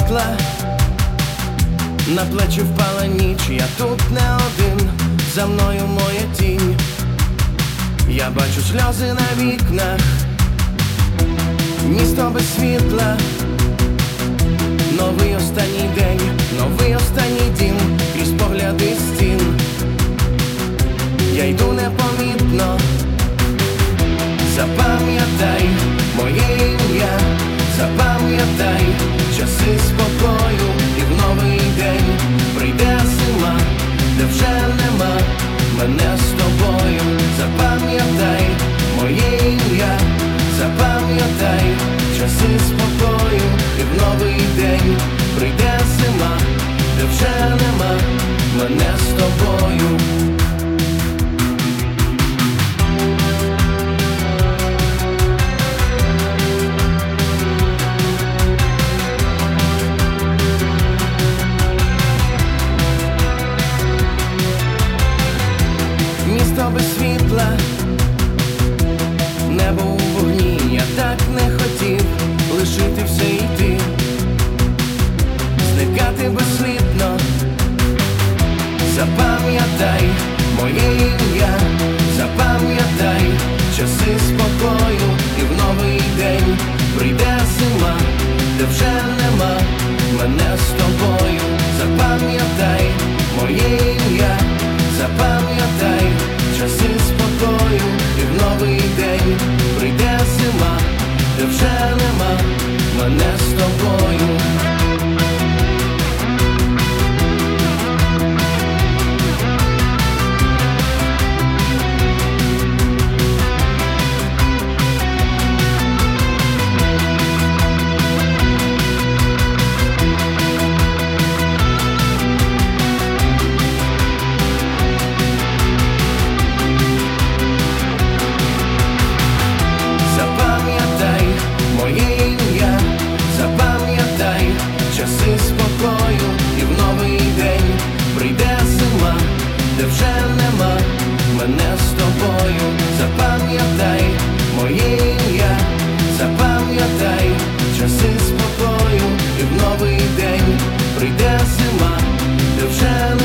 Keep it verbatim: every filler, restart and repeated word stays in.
світла, на плечі впала ніч, я тут не один, за мною моя тінь. Я бачу сльози на вікнах, місто без світла. Новий останній день, новий останній дім, крізь погляди стін. Я йду непомітно, запам'ятай моє ім'я, запам'ятай часи спокою, і в новий день прийде зима, де вже нема мене з тобою. Запам'ятай моє ім'я, запам'ятай часи спокою, і в новий день прийде зима, де вже нема мене з тобою. Місто без світла, небо у вогні, я так не хотів лишити все і йти, зникати безслідно. Запам'ятай моє ім'я, запам'ятай часи спокою, і в новий день прийде зима, де вже нема мене з тобою. Запам'ятай моє ім'я, запам'ятай часи спокою, і в новий день прийде зима, де вже нема мене з тобою. Часи спокою, і в новий день прийде зима, де вже нема мене з тобою. Запам'ятай моє ім'я, запам'ятай часи спокою, і в новий день прийде зима, де вже